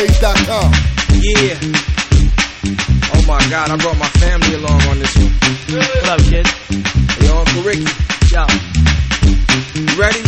DJBlaze.com. Yeah. Oh my God, I brought my family along on this one. What up, kid? Hey, Uncle Ricky. Yo. You ready?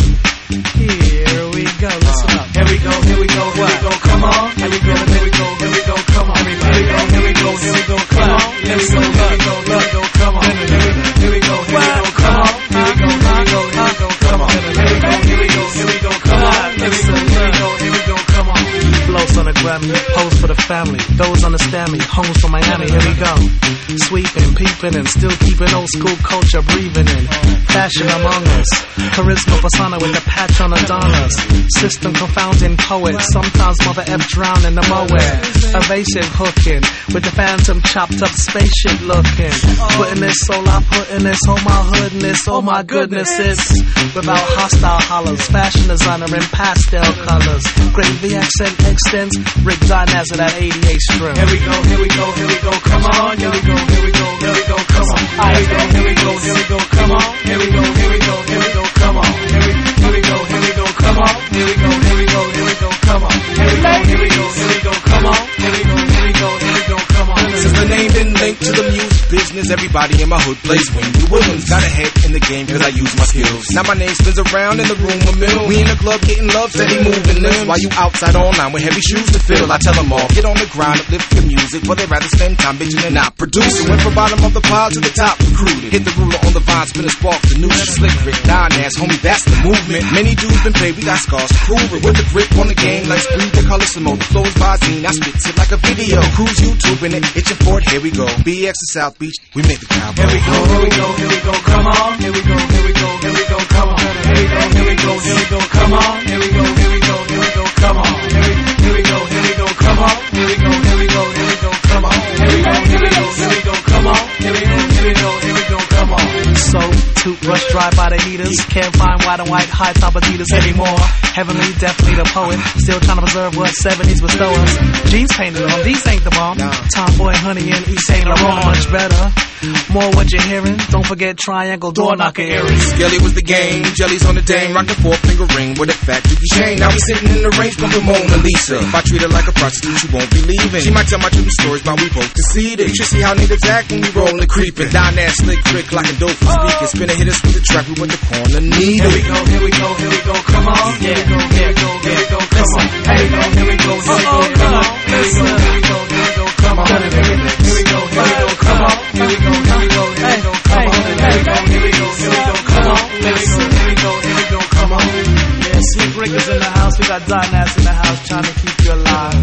Here we go. Listen up. Here we go, here we go, here we go, come on. Here we go, here we go, here we go, come on. Here we go, here we go, here we go, come on. Here we go, here we go, here we go, come on. Here we go, here we go, come on. Here we go, here we go, here we go, come on. Here we go, here we go, here we go, come on. Here we go, here we go, here we go, come on. Flows on the Grammy, pose for the family. Those understand me, homes from Miami, here we go. Sweeping, peeping, and still keeping old school culture breathing in. Fashion among us, charisma persona with a patch on Adonis. System confounding poet, sometimes Mother F drown in the moed. Evasive hooking, with the phantom chopped up spaceship looking. Putting this soul, I put in this, oh my hoodness, oh my goodness, it's without hostile hollers. Fashion designer in pastel colors. Great V accent extends, Rick Dinaz of that 88 string. Here we go, here we go, here we go, come on. Here we go, here we go, here we go, come on. Here we go, here we go, here we go, come on. Here we go, here we go, here we go, come on. Here we go, here we go, come on. Here we go, here we go, here we go, come on. Here we go, here we go, here we go, come on. Here we go, here we go, here we go, come on. Since the name didn't link to the music business, everybody in my hood plays Wendy Williams. Got ahead in the game cause I use my skills. Now my name spins around in the room a mill. We in the club getting love, steady moving limbs. While you outside online with heavy shoes to fill, I tell them all, get on the grind, uplift your music. But they rather spend time bitching and not producing. Went from bottom of the pile to the top, recruited. Hit the ruler on the vine, spin a spark, the new slick Rick Dinaz, homie, that's the movement. Many dudes been paid, we got scars to prove it. With the grip on the game, like Spree, the color some more. The flow is Visine, I spits it like a video. Cruise YouTube in it, itching for it, here we go. BX to South Beach, we make the crowd go. Here we go, here we go, here we go, come on. Here we go, here we go, here we go, come on. Here we go, here we go, here we go, come on. Here we go, here we go, here we go, come on. Here we go, here we go, come on. Here we go, here we go, here we go, come on. Here we go, here we go, here we go, come on. Here we go, here we go, here we go, come on. So, toothbrush dry by the heaters. Can't find white and white high top Adidas anymore. Heavenly, definitely the poet. Still trying to preserve what 70s bestow us. Jeans painted on, these ain't the bomb. Tomboy, honey, and East Saint Laurent, much better. More what you're hearing. Don't forget triangle door knocker earrings. Skelly was the game, jellies on the dame, rockin' 4-finger ring with a fat dookie chain. Now we sitting in the range bumping Mona Lisa. If I treat her like a prostitute, you won't be leaving. She might tell my true stories about we both deceived. You should see how niggas act when we rollin' and creepin'. Dinaz slick Rick like a dope for speaking. Spinner hit us with the trap, we with the corner need. Here we go, here we go, here we go, come on. Here we go, here we go, here we go, come on. Here we go, here we go, here we go, come on. Here we go, here we go, here we go, come on. Here we go, here we go, come on. Here we go, here we go, here we go, come on. Here we go, here we go, here we go, come on. Here we go, here we go, here we go, come on. Yeah, Slick Rick is in the house. We got Dinaz in the house trying to keep you alive.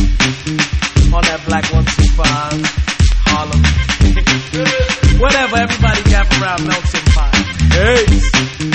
On that black 125 Harlem. Whatever, everybody gather around, melting pot. Hey.